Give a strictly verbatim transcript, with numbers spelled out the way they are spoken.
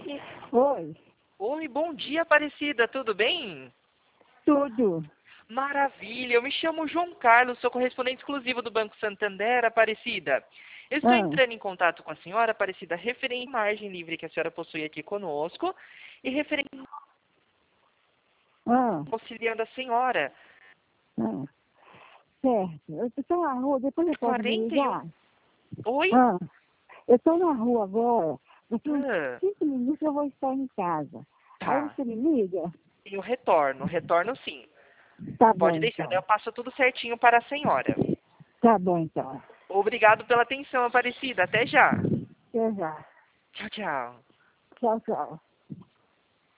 Oi, Oi, bom dia, Aparecida, tudo bem? tudo. Maravilha, eu me chamo João Carlos, sou correspondente exclusivo do Banco Santander, Aparecida. Eu estou Ah, entrando em contato com a senhora, Aparecida, referente à margem livre que a senhora possui aqui conosco e referente ah, auxiliando a senhora. ah. Certo. Eu estou na rua, depois eu posso me quarenta e um. ligar? Oi? Ah, eu estou na rua agora. Daqui uns Ah, cinco minutos eu vou estar em casa. Aí tá, você me liga? eu retorno, retorno sim. Tá bom, Pode deixar, daí então. eu passo tudo certinho para a senhora. Tá bom, então. Obrigado pela atenção, Aparecida, até já. Até já. Tchau, tchau. Tchau, tchau.